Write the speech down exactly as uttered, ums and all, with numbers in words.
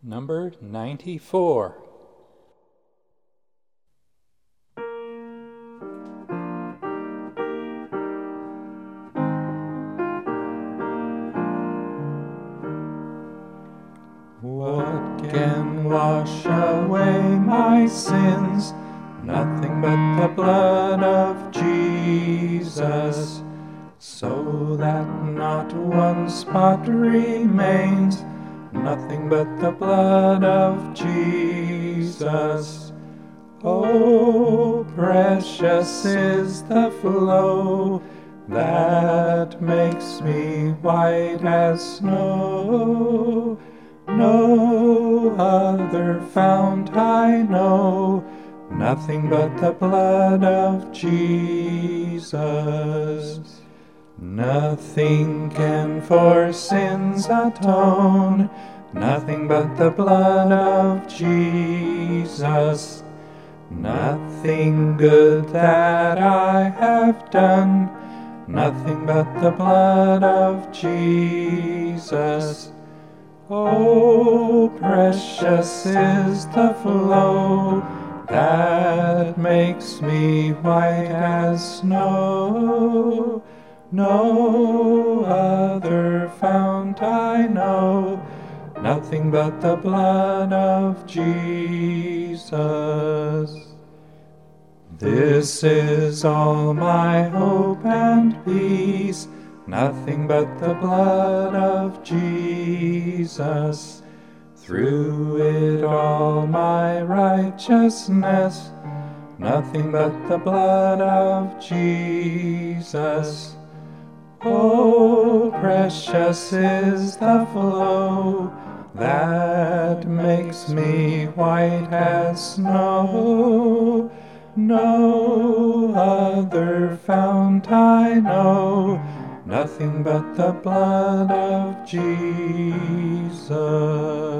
Number ninety-four. What can wash away my sins? Nothing but the blood of Jesus, so that not one spot remains. Nothing but the blood of Jesus. Oh, precious is the flow that makes me white as snow. No other fount I know, nothing but the blood of Jesus. Nothing can for sins atone, nothing but the blood of Jesus. Nothing good that I have done, nothing but the blood of Jesus. Oh, precious is the flow that makes me white as snow. No other fount I know, nothing but the blood of Jesus. This is all my hope and peace, nothing but the blood of Jesus. Through it all my righteousness, nothing but the blood of Jesus. Oh, precious is the flow that makes me white as snow. No other fount I know, nothing but the blood of Jesus.